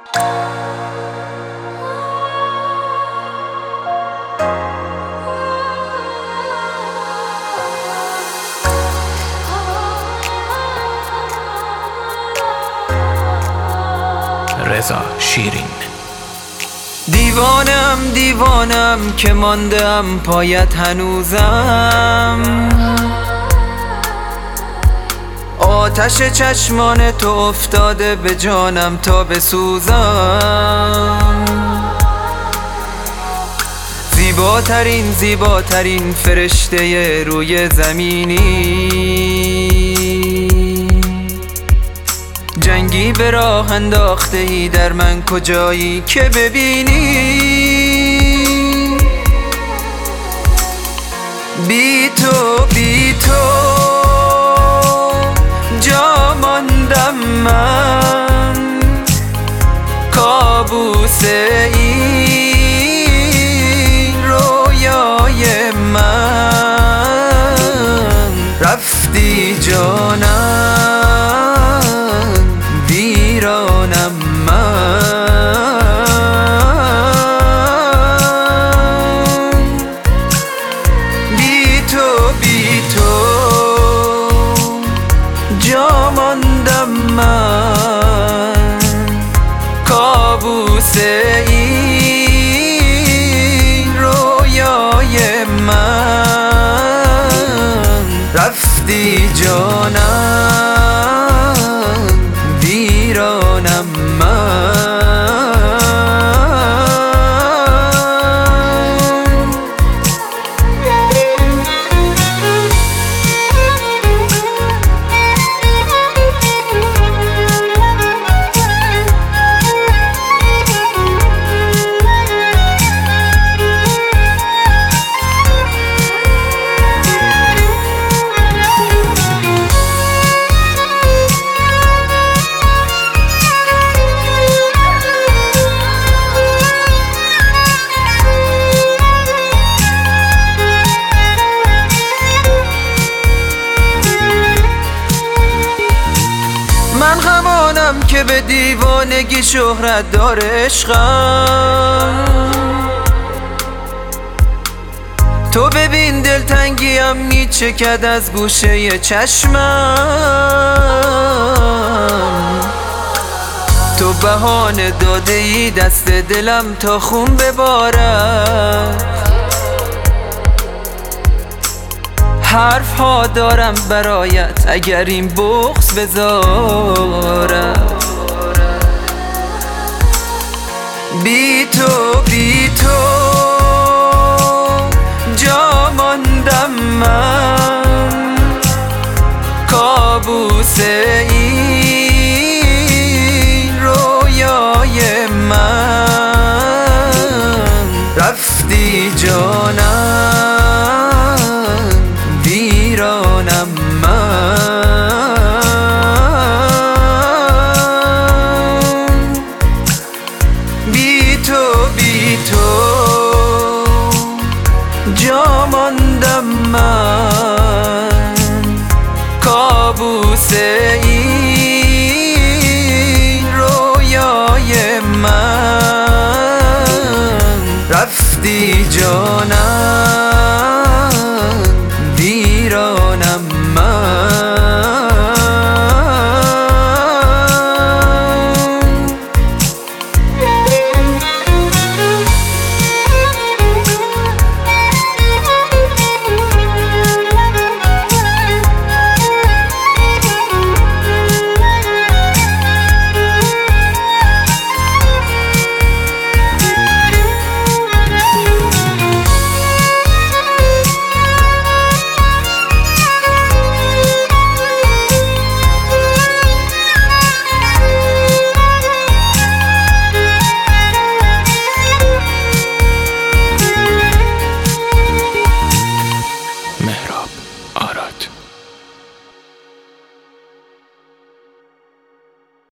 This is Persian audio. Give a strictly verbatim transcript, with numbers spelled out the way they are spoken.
رضا شیرین. دیوانم دیوانم که ماندم پایت هنوزم، آتش چشمان تو افتاده به جانم تا بسوزم. زیباترین زیباترین فرشته روی زمینی، جنگی به راه انداخته ای در من کجایی که ببینی. بی تو بی تو جا ماندم من، کابوس این رویای من. رفتی جانم ویرانم من. بی تو بی تو جا ماندم من، کابوس این رویای من. رفتی جانم ویرانم من. من همانم که به دیوانگی شهرت داره عشقم. تو ببین دلتنگیم میچکد از گوشه چشمم. تو بهانه داده ای دست دلم تا خون ببارد. حرف ها دارم برایت اگر این بغض بذارم.